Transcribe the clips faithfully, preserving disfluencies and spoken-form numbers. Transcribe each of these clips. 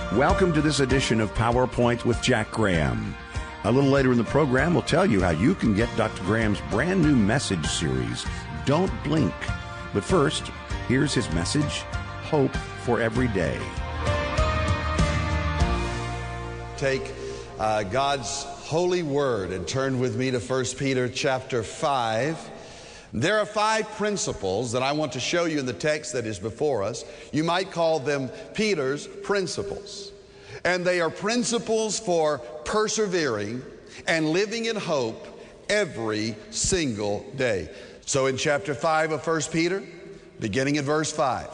Welcome to this edition of PowerPoint with Jack Graham. A little later in the program, we'll tell you how you can get Doctor Graham's brand new message series, Don't Blink. But first, here's his message, Hope for Every Day. Take uh, God's holy word and turn with me to First Peter chapter five. There are five principles that I want to show you in the text that is before us. You might call them Peter's principles. And they are principles for persevering and living in hope every single day. So in chapter five of First Peter, beginning at verse five,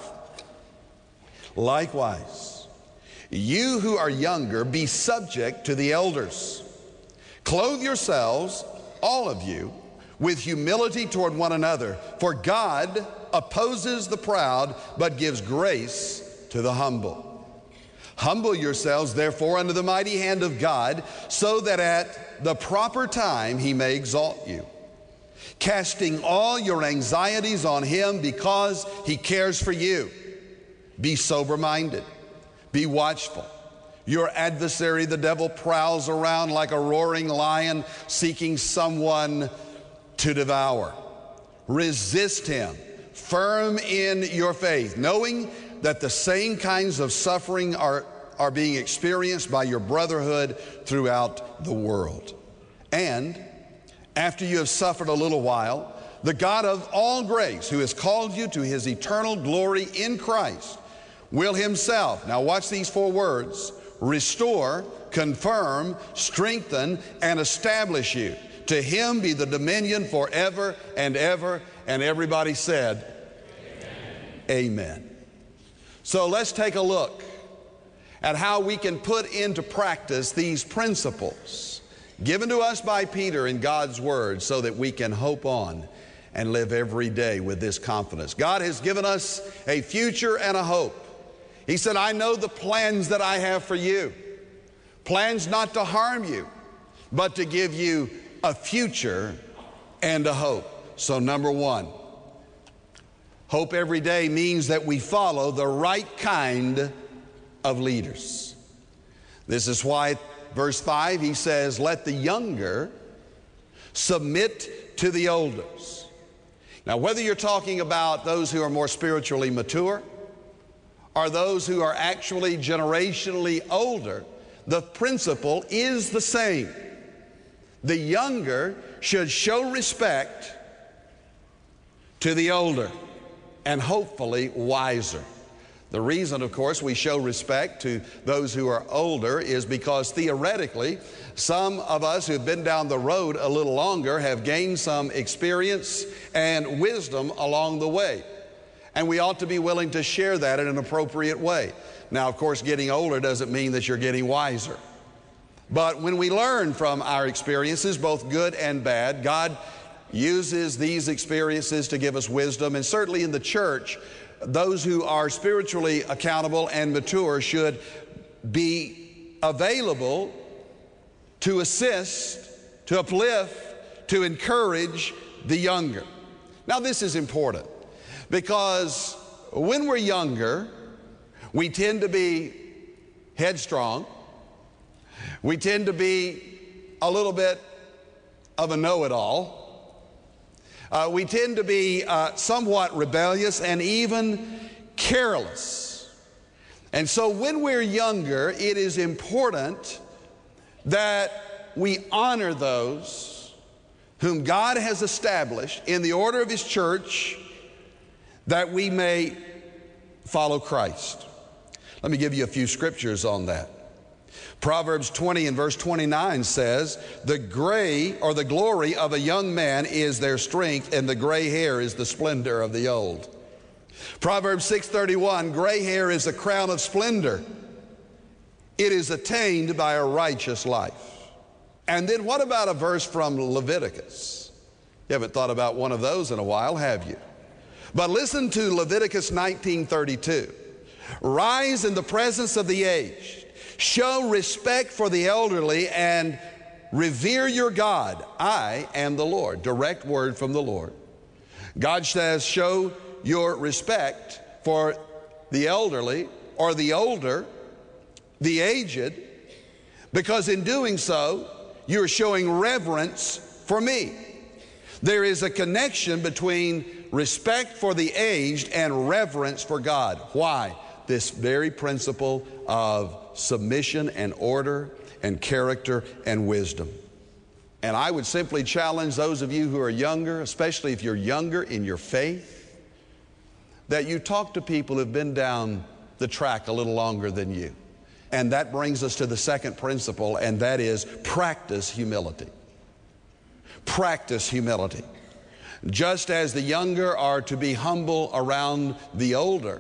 likewise, you who are younger, be subject to the elders. Clothe yourselves, all of you, with humility toward one another. For God opposes the proud, but gives grace to the humble. Humble yourselves, therefore, under the mighty hand of God, so that at the proper time He may exalt you, casting all your anxieties on Him because He cares for you. Be sober-minded. Be watchful. Your adversary, the devil, prowls around like a roaring lion, seeking someone to devour. Resist him, firm in your faith, knowing that the same kinds of suffering are, are being experienced by your brotherhood throughout the world. And after you have suffered a little while, the God of all grace, who has called you to His eternal glory in Christ, will Himself, now watch these four words, restore, confirm, strengthen, and establish you. To Him be the dominion forever and ever. And everybody said, Amen. Amen. So let's take a look at how we can put into practice these principles given to us by Peter in God's Word so that we can hope on and live every day with this confidence. God has given us a future and a hope. He said, I know the plans that I have for you. Plans not to harm you, but to give you a future and a hope. So number one, hope every day means that we follow the right kind of leaders. This is why verse five, he says, let the younger submit to the elders. Now, whether you're talking about those who are more spiritually mature or those who are actually generationally older, the principle is the same. The younger should show respect to the older and hopefully wiser. The reason, of course, we show respect to those who are older is because theoretically, some of us who've been down the road a little longer have gained some experience and wisdom along the way. And we ought to be willing to share that in an appropriate way. Now, of course, getting older doesn't mean that you're getting wiser. But when we learn from our experiences, both good and bad, God uses these experiences to give us wisdom. And certainly in the church, those who are spiritually accountable and mature should be available to assist, to uplift, to encourage the younger. Now, this is important because when we're younger, we tend to be headstrong. We tend to be a little bit of a know-it-all. Uh, we tend to be uh, somewhat rebellious and even careless. And so when we're younger, it is important that we honor those whom God has established in the order of His church that we may follow Christ. Let me give you a few scriptures on that. Proverbs twenty and verse twenty-nine says, the gray or the glory of a young man is their strength, and the gray hair is the splendor of the old. Proverbs six thirty-one, gray hair is a crown of splendor. It is attained by a righteous life. And then what about a verse from Leviticus? You haven't thought about one of those in a while, have you? But listen to Leviticus nineteen thirty-two. Rise in the presence of the aged. Show respect for the elderly and revere your God. I am the Lord. Direct word from the Lord. God says, show your respect for the elderly or the older the aged, because in doing so, you're showing reverence for me. There is a connection between respect for the aged and reverence for God. Why? This very principle of submission and order and character and wisdom. And I would simply challenge those of you who are younger, especially if you're younger in your faith, that you talk to people who've been down the track a little longer than you. And that brings us to the second principle, and that is practice humility. Practice humility. Just as the younger are to be humble around the older,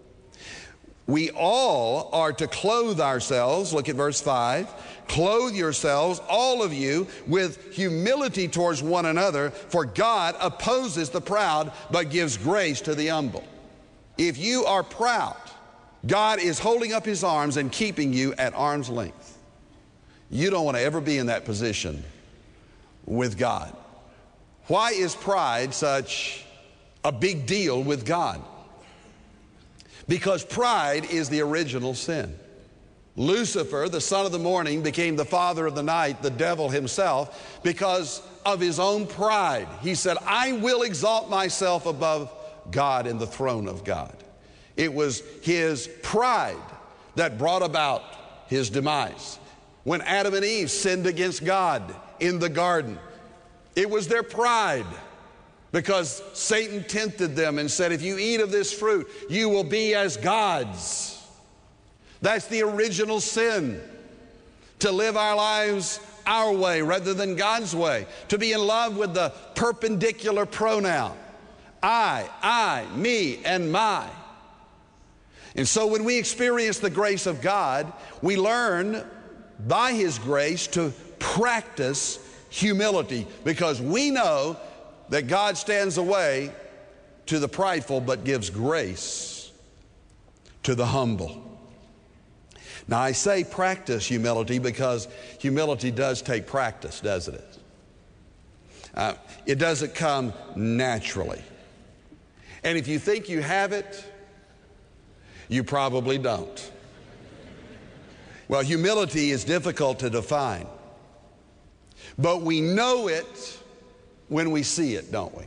we all are to clothe ourselves, look at verse five, clothe yourselves, all of you, with humility towards one another, for God opposes the proud, but gives grace to the humble. If you are proud, God is holding up His arms and keeping you at arm's length. You don't want to ever be in that position with God. Why is pride such a big deal with God? Because pride is the original sin. Lucifer, the son of the morning, became the father of the night, the devil himself, because of his own pride. He said, I will exalt myself above God and the throne of God. It was his pride that brought about his demise. When Adam and Eve sinned against God in the garden, it was their pride, because Satan tempted them and said, if you eat of this fruit, you will be as gods. That's the original sin, to live our lives our way rather than God's way, to be in love with the perpendicular pronoun, I, I, me, and my. And so when we experience the grace of God, we learn by His grace to practice humility, because we know that God stands away to the prideful but gives grace to the humble. Now I say practice humility because humility does take practice, doesn't it? Uh, it doesn't come naturally. And if you think you have it, you probably don't. Well, humility is difficult to define, but we know it when we see it, don't we?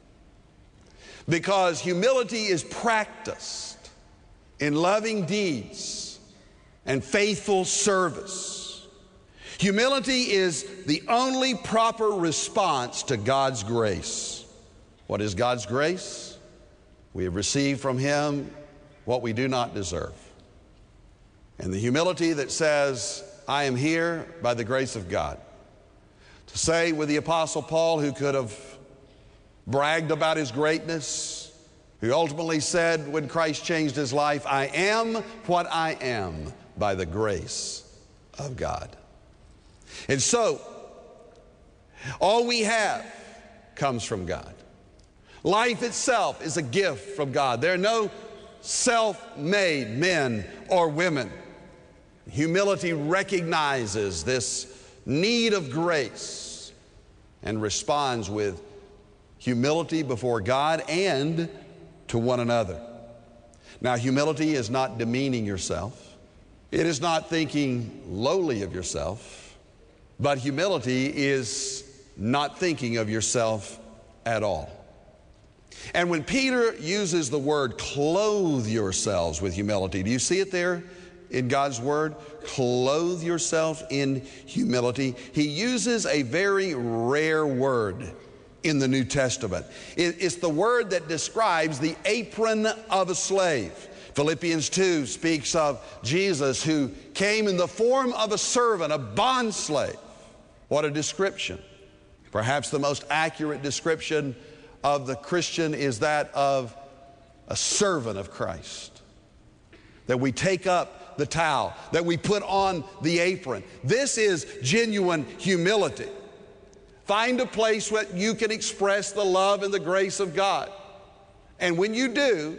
Because humility is practiced in loving deeds and faithful service. Humility is the only proper response to God's grace. What is God's grace? We have received from Him what we do not deserve. And the humility that says, I am here by the grace of God. To say with the Apostle Paul, who could have bragged about his greatness, who ultimately said when Christ changed his life, I am what I am by the grace of God. And so, all we have comes from God. Life itself is a gift from God. There are no self-made men or women. Humility recognizes this need of grace and responds with humility before God and to one another. Now, humility is not demeaning yourself. It is not thinking lowly of yourself, but humility is not thinking of yourself at all. And when Peter uses the word clothe yourselves with humility, do you see it there in God's word? Clothe yourself in humility. He uses a very rare word in the New Testament. It's the word that describes the apron of a slave. Philippians two speaks of Jesus who came in the form of a servant, a bondslave. What a description. Perhaps the most accurate description of the Christian is that of a servant of Christ. That we take up the towel, that we put on the apron. This is genuine humility. Find a place where you can express the love and the grace of God. And when you do,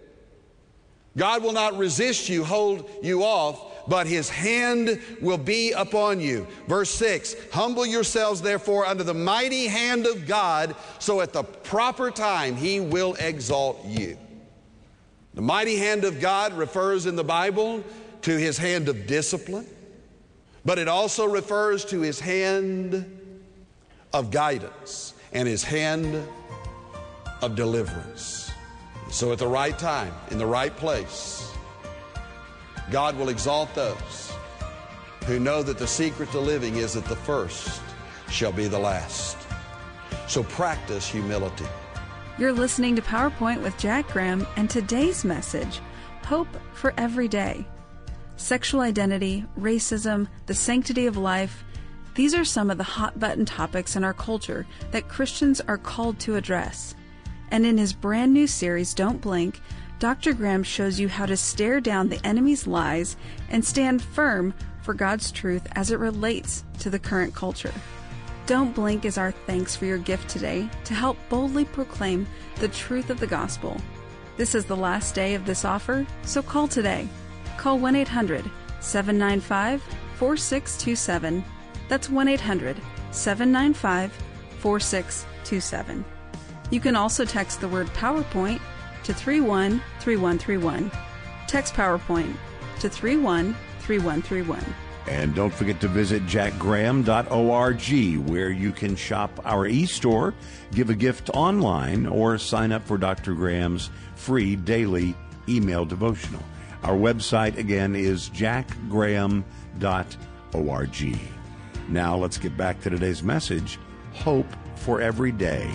God will not resist you, hold you off, but His hand will be upon you. Verse six, humble yourselves therefore under the mighty hand of God, so at the proper time He will exalt you. The mighty hand of God refers in the Bible to his hand of discipline, but it also refers to his hand of guidance and his hand of deliverance. So at the right time, in the right place, God will exalt those who know that the secret to living is that the first shall be the last. So practice humility. You're listening to PowerPoint with Jack Graham, and today's message, Hope for Every Day. Sexual identity, racism, the sanctity of life, these are some of the hot-button topics in our culture that Christians are called to address. And in his brand new series, Don't Blink, Doctor Graham shows you how to stare down the enemy's lies and stand firm for God's truth as it relates to the current culture. Don't Blink is our thanks for your gift today to help boldly proclaim the truth of the gospel. This is the last day of this offer, so call today. Call one eight hundred, seven nine five, four six two seven. That's one eight hundred, seven nine five, four six two seven. You can also text the word PowerPoint to three one three one three one. Text PowerPoint to three one three one three one. And don't forget to visit jack graham dot org, where you can shop our e-store, give a gift online, or sign up for Doctor Graham's free daily email devotional. Our website, again, is jack graham dot org. Now let's get back to today's message, Hope for Every Day.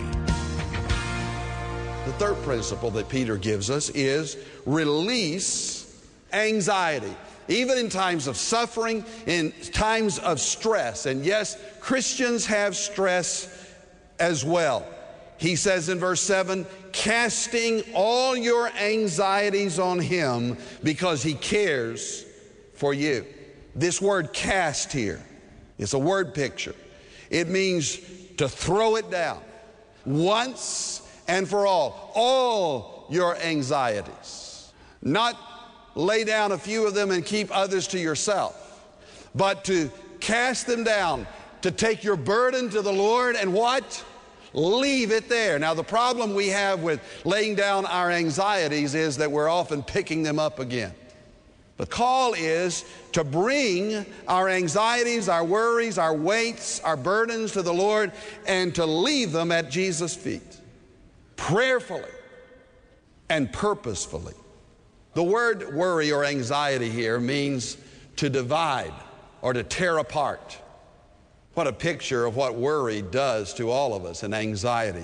The third principle that Peter gives us is release anxiety. Even in times of suffering, in times of stress. And yes, Christians have stress as well. He says in verse seven, casting all your anxieties on him because he cares for you. This word cast here is a word picture. It means to throw it down once and for all, all your anxieties. Not lay down a few of them and keep others to yourself, but to cast them down, to take your burden to the Lord and what? Leave it there. Now, the problem we have with laying down our anxieties is that we're often picking them up again. The call is to bring our anxieties, our worries, our weights, our burdens to the Lord and to leave them at Jesus' feet, prayerfully and purposefully. The word worry or anxiety here means to divide or to tear apart. What a picture of what worry does to all of us, and anxiety,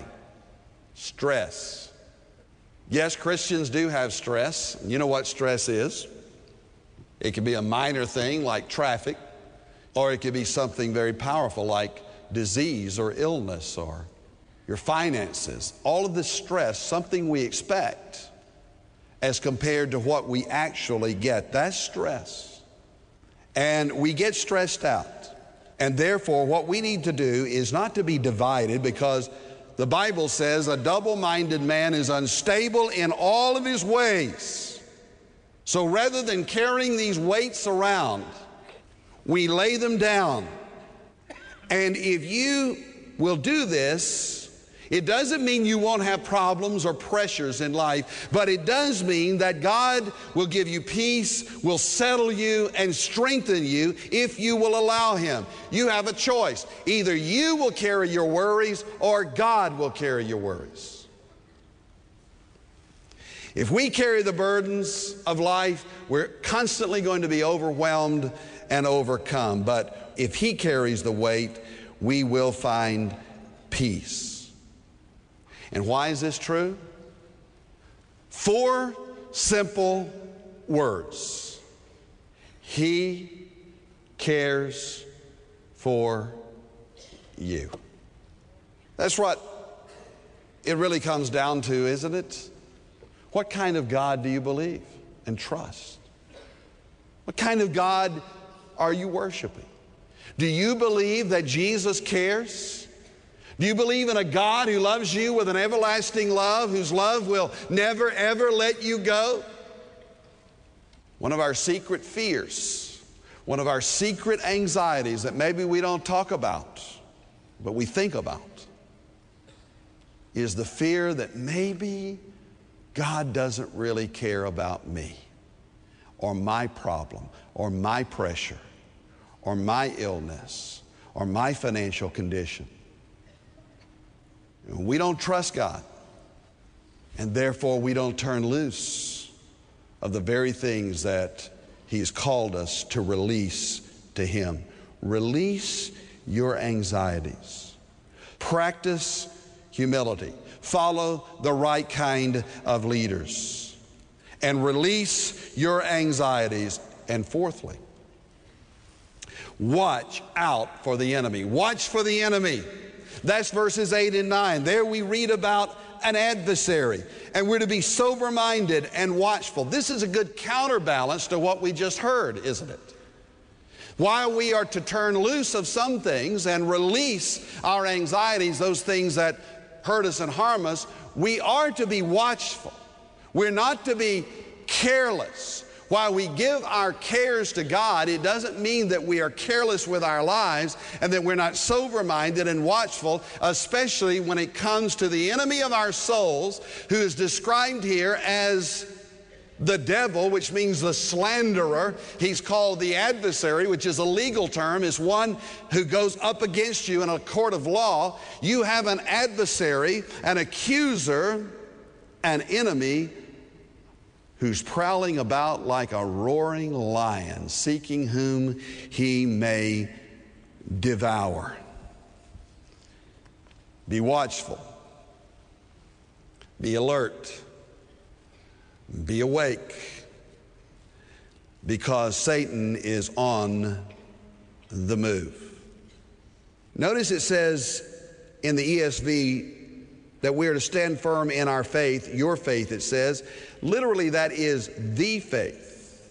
stress. Yes, Christians do have stress. You know what stress is? It can be a minor thing like traffic, or it could be something very powerful like disease or illness or your finances. All of this stress, something we expect as compared to what we actually get. That's stress. And we get stressed out. And therefore, what we need to do is not to be divided, because the Bible says a double-minded man is unstable in all of his ways. So rather than carrying these weights around, we lay them down. And if you will do this, it doesn't mean you won't have problems or pressures in life, but it does mean that God will give you peace, will settle you, and strengthen you if you will allow Him. You have a choice. Either you will carry your worries or God will carry your worries. If we carry the burdens of life, we're constantly going to be overwhelmed and overcome. But if He carries the weight, we will find peace. And why is this true? Four simple words. He cares for you. That's what it really comes down to, isn't it? What kind of God do you believe and trust? What kind of God are you worshiping? Do you believe that Jesus cares? Do you believe in a God who loves you with an everlasting love, whose love will never, ever let you go? One of our secret fears, one of our secret anxieties that maybe we don't talk about, but we think about, is the fear that maybe God doesn't really care about me. or my problem or my pressure or my illness or my financial condition. We don't trust God, and therefore we don't turn loose of the very things that He's called us to release to Him. Release your anxieties. Practice humility. Follow the right kind of leaders. And release your anxieties. And fourthly, watch out for the enemy. Watch for the enemy. That's verses eight and nine. There we read about an adversary, and we're to be sober-minded and watchful. This is a good counterbalance to what we just heard, isn't it? While we are to turn loose of some things and release our anxieties, those things that hurt us and harm us, we are to be watchful. We're not to be careless. While we give our cares to God, it doesn't mean that we are careless with our lives and that we're not sober-minded and watchful, especially when it comes to the enemy of our souls, who is described here as the devil, which means the slanderer. He's called the adversary, which is a legal term, is one who goes up against you in a court of law. You have an adversary, an accuser, an enemy who's prowling about like a roaring lion, seeking whom he may devour. Be watchful. Be alert. Be awake, because Satan is on the move. Notice it says in the E S V that we are to stand firm in our faith, your faith, it says. Literally, that is the faith.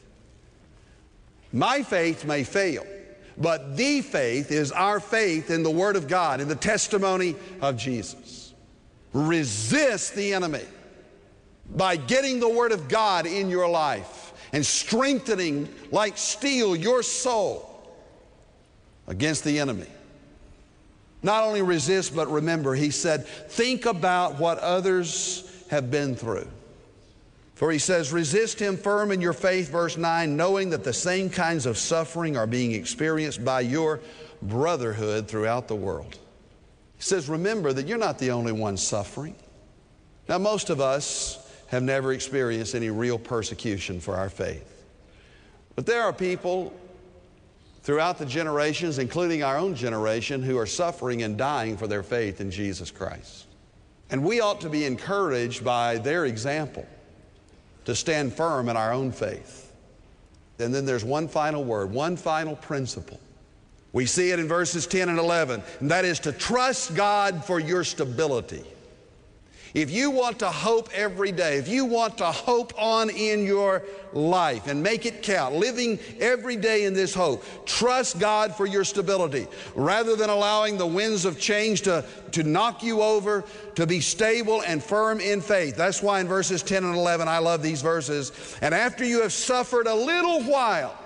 My faith may fail, but the faith is our faith in the Word of God, in the testimony of Jesus. Resist the enemy by getting the Word of God in your life and strengthening like steel your soul against the enemy. Not only resist, but remember, he said, think about what others have been through. For he says, resist him firm in your faith, verse nine, knowing that the same kinds of suffering are being experienced by your brotherhood throughout the world. He says, remember that you're not the only one suffering. Now, most of us have never experienced any real persecution for our faith. But there are people throughout the generations, including our own generation, who are suffering and dying for their faith in Jesus Christ. And we ought to be encouraged by their example to stand firm in our own faith. And then there's one final word, one final principle. We see it in verses ten and eleven, and that is to trust God for your stability. If you want to hope every day, if you want to hope on in your life and make it count, living every day in this hope, trust God for your stability. Rather than allowing the winds of change to, to knock you over, to be stable and firm in faith. That's why in verses ten and eleven, I love these verses. And after you have suffered a little while,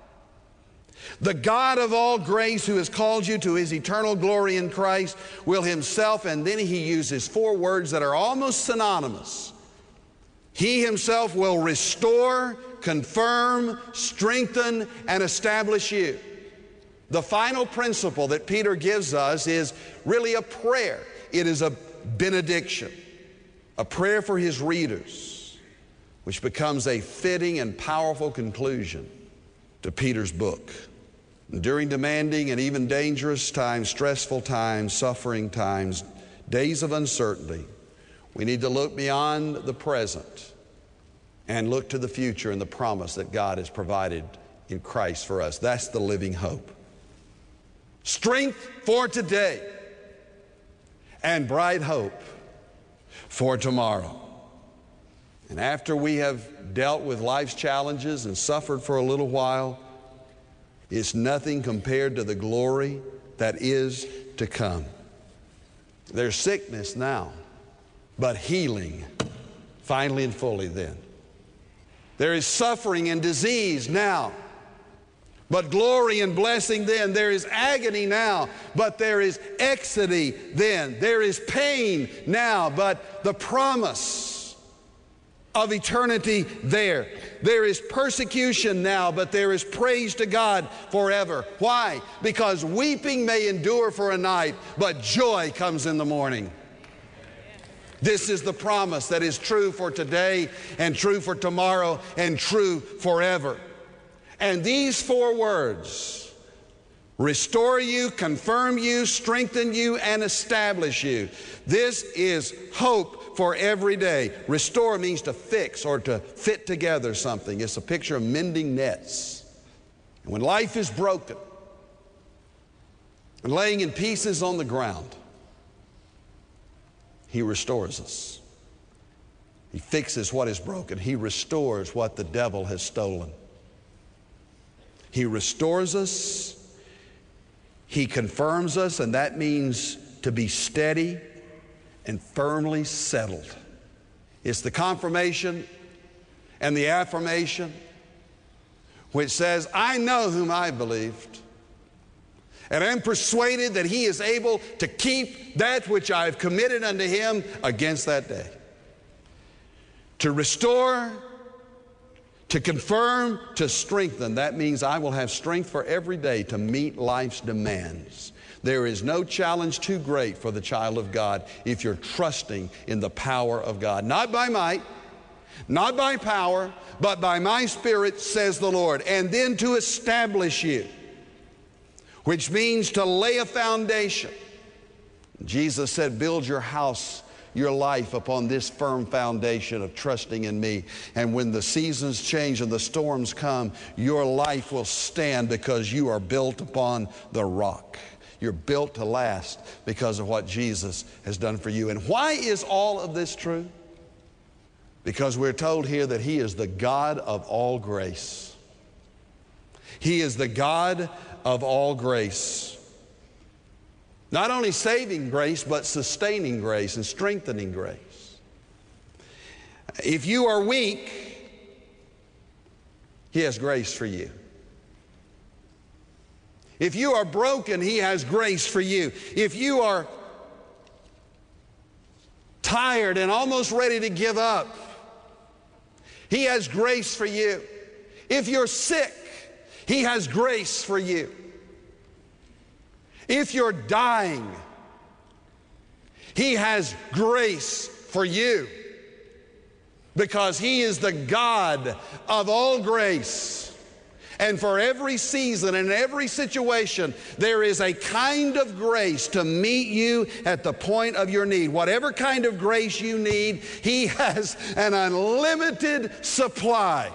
the God of all grace, who has called you to His eternal glory in Christ, will Himself, and then he uses four words that are almost synonymous. He Himself will restore, confirm, strengthen, and establish you. The final principle that Peter gives us is really a prayer. It is a benediction, a prayer for his readers, which becomes a fitting and powerful conclusion to Peter's book. During demanding and even dangerous times, stressful times, suffering times, days of uncertainty, we need to look beyond the present and look to the future and the promise that God has provided in Christ for us. That's the living hope. Strength for today and bright hope for tomorrow. And after we have dealt with life's challenges and suffered for a little while, it's nothing compared to the glory that is to come. There's sickness now, but healing finally and fully then. There is suffering and disease now, but glory and blessing then. There is agony now, but there is ecstasy then. There is pain now, but the promise of eternity there. There is persecution now, but there is praise to God forever. Why? Because weeping may endure for a night, but joy comes in the morning. This is the promise that is true for today and true for tomorrow and true forever. And these four words, restore you, confirm you, strengthen you, and establish you. This is hope for every day. Restore means to fix or to fit together something. It's a picture of mending nets. And when life is broken and laying in pieces on the ground, He restores us. He fixes what is broken. He restores what the devil has stolen. He restores us. He confirms us, and that means to be steady and firmly settled. It's the confirmation and the affirmation which says, I know whom I believed, and am persuaded that He is able to keep that which I have committed unto Him against that day. To restore, to confirm, to strengthen. That means I will have strength for every day to meet life's demands. There is no challenge too great for the child of God if you're trusting in the power of God. Not by might, not by power, but by my Spirit, says the Lord. And then to establish you, which means to lay a foundation. Jesus said, build your house, your life upon this firm foundation of trusting in me. And when the seasons change and the storms come, your life will stand because you are built upon the rock. You're built to last because of what Jesus has done for you. And why is all of this true? Because we're told here that He is the God of all grace. He is the God of all grace. Not only saving grace, but sustaining grace and strengthening grace. If you are weak, He has grace for you. If you are broken, He has grace for you. If you are tired and almost ready to give up, He has grace for you. If you're sick, He has grace for you. If you're dying, He has grace for you, because He is the God of all grace. And for every season and every situation, there is a kind of grace to meet you at the point of your need. Whatever kind of grace you need, He has an unlimited supply,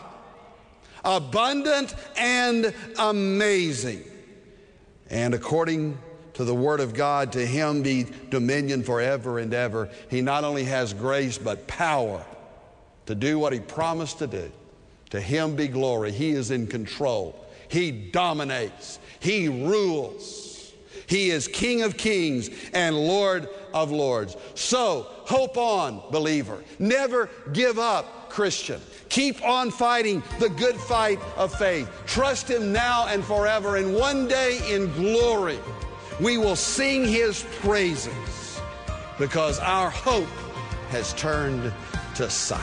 abundant and amazing. And according to the Word of God, to Him be dominion forever and ever. He not only has grace, but power to do what He promised to do. To Him be glory. He is in control. He dominates. He rules. He is King of kings and Lord of lords. So, hope on, believer. Never give up, Christian. Keep on fighting the good fight of faith. Trust Him now and forever. And one day in glory, we will sing His praises, because our hope has turned to sight.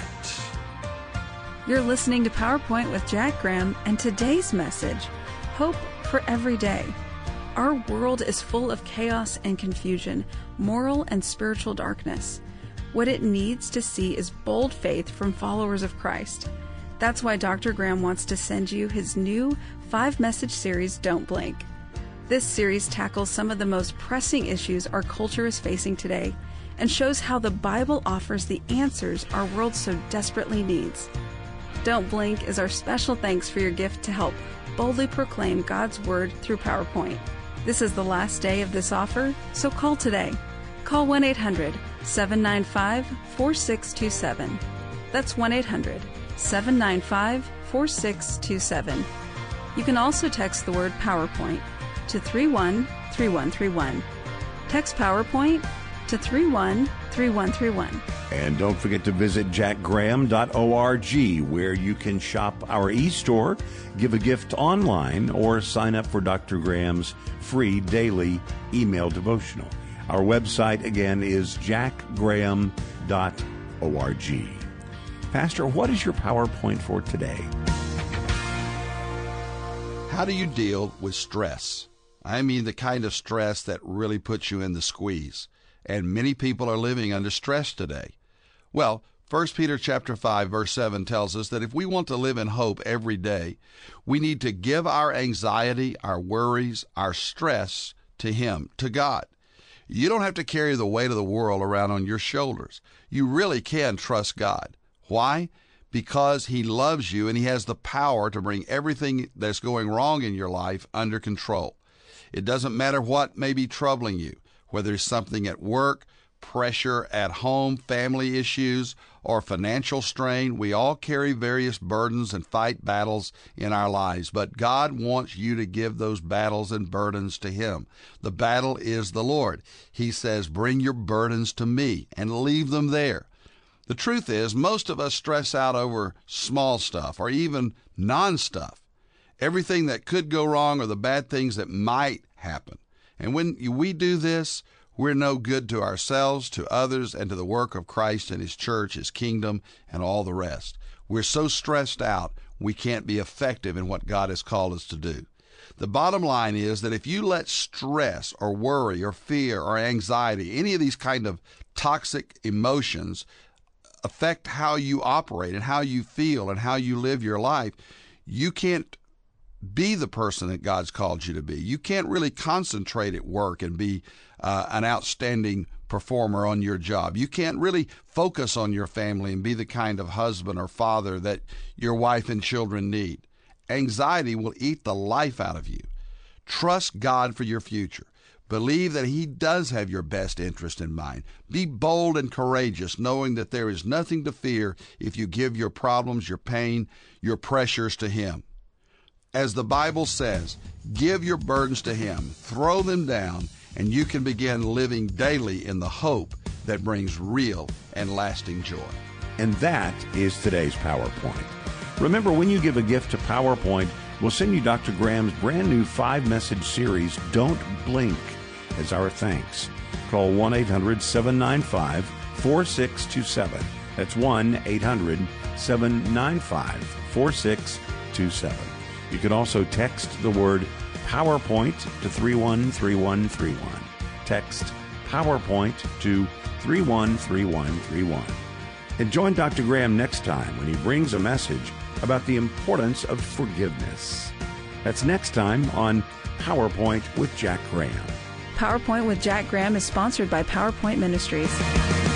You're listening to PowerPoint with Jack Graham, and today's message, Hope for Every Day. Our world is full of chaos and confusion, moral and spiritual darkness. What it needs to see is bold faith from followers of Christ. That's why Doctor Graham wants to send you his new five-message series, Don't Blink. This series tackles some of the most pressing issues our culture is facing today and shows how the Bible offers the answers our world so desperately needs. Don't Blink is our special thanks for your gift to help boldly proclaim God's Word through PowerPoint. This is the last day of this offer, so call today. Call one eight hundred, seven nine five, four six two seven. That's one eight hundred, seven nine five, four six two seven. You can also text the word PowerPoint to three one three one three one. Text PowerPoint to three one three one three one. And don't forget to visit jack graham dot org, where you can shop our e-store, give a gift online, or sign up for Doctor Graham's free daily email devotional. Our website, again, is jack graham dot org. Pastor, what is your PowerPoint for today? How do you deal with stress? I mean the kind of stress that really puts you in the squeeze. And many people are living under stress today. Well, First Peter chapter five, verse seven tells us that if we want to live in hope every day, we need to give our anxiety, our worries, our stress to Him, to God. You don't have to carry the weight of the world around on your shoulders. You really can trust God. Why? Because He loves you and He has the power to bring everything that's going wrong in your life under control. It doesn't matter what may be troubling you, whether it's something at work, pressure at home, family issues, or financial strain. We all carry various burdens and fight battles in our lives, but God wants you to give those battles and burdens to Him. The battle is the Lord. He says, bring your burdens to me and leave them there. The truth is, most of us stress out over small stuff or even non-stuff, everything that could go wrong or the bad things that might happen. And when we do this, we're no good to ourselves, to others, and to the work of Christ and His church, His kingdom, and all the rest. We're so stressed out, we can't be effective in what God has called us to do. The bottom line is that if you let stress or worry or fear or anxiety, any of these kind of toxic emotions affect how you operate and how you feel and how you live your life, you can't be the person that God's called you to be. You can't really concentrate at work and be uh, an outstanding performer on your job. You can't really focus on your family and be the kind of husband or father that your wife and children need. Anxiety will eat the life out of you. Trust God for your future. Believe that He does have your best interest in mind. Be bold and courageous, knowing that there is nothing to fear if you give your problems, your pain, your pressures to Him. As the Bible says, give your burdens to Him, throw them down, and you can begin living daily in the hope that brings real and lasting joy. And that is today's PowerPoint. Remember, when you give a gift to PowerPoint, we'll send you Doctor Graham's brand new five-message series, Don't Blink, as our thanks. Call one eight hundred seven nine five four six two seven. That's one eight hundred seven nine five four six two seven. You can also text the word PowerPoint to three one three one three one. Text PowerPoint to three one three one three one. And join Doctor Graham next time when he brings a message about the importance of forgiveness. That's next time on PowerPoint with Jack Graham. PowerPoint with Jack Graham is sponsored by PowerPoint Ministries.